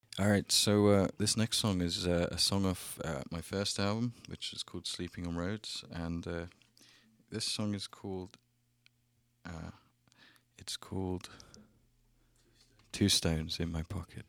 Alright, so this next song is a song of my first album, which is called Sleeping on Roads, and this song is called uh, it's called Two Stones in My Pocket.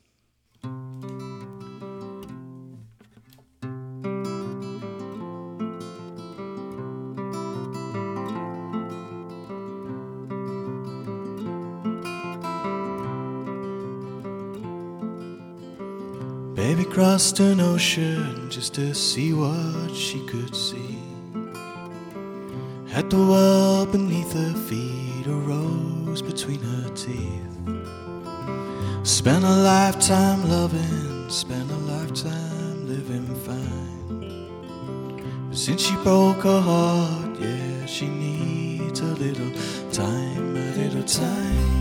Baby crossed an ocean just to see what she could see. Had the world beneath her feet, a rose between her teeth. Spent a lifetime loving, spent a lifetime living fine. But since she broke her heart, yeah, she needs a little time, a little time.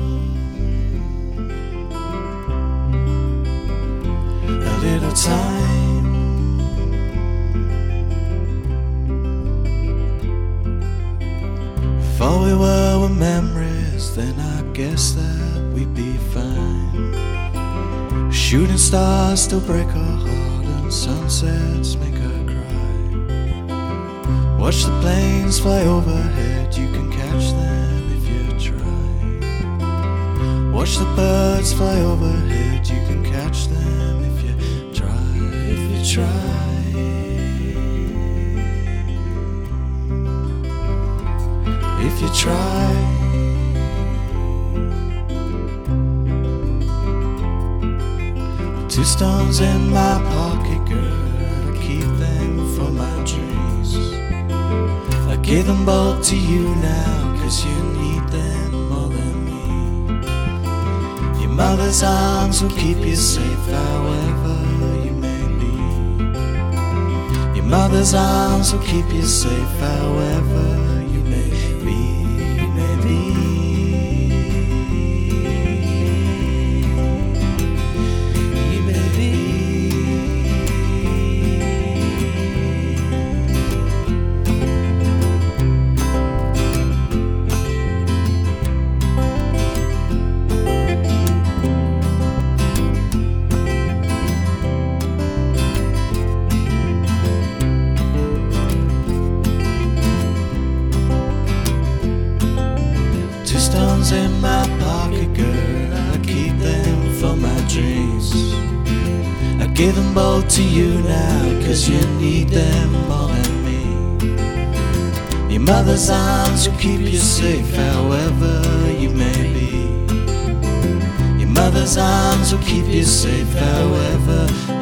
A little time. If we were memories, then I guess that we'd be fine. Shooting stars still break her heart, and sunsets make her cry. Watch the planes fly overhead, you can catch them if you try. Watch the birds fly overhead, you can catch them if you try, if you try. If you try. Two stones in my pocket, girl, I keep them for my dreams. I give them both to you now, 'cause you need them more than me. Your mother's arms will keep you safe however you may be. Your mother's arms will keep you safe however you may be. In my pocket, girl, I keep them for my dreams. I give them both to you now, 'cause you need them more than me. Your mother's arms will keep you safe however you may be. Your mother's arms will keep you safe however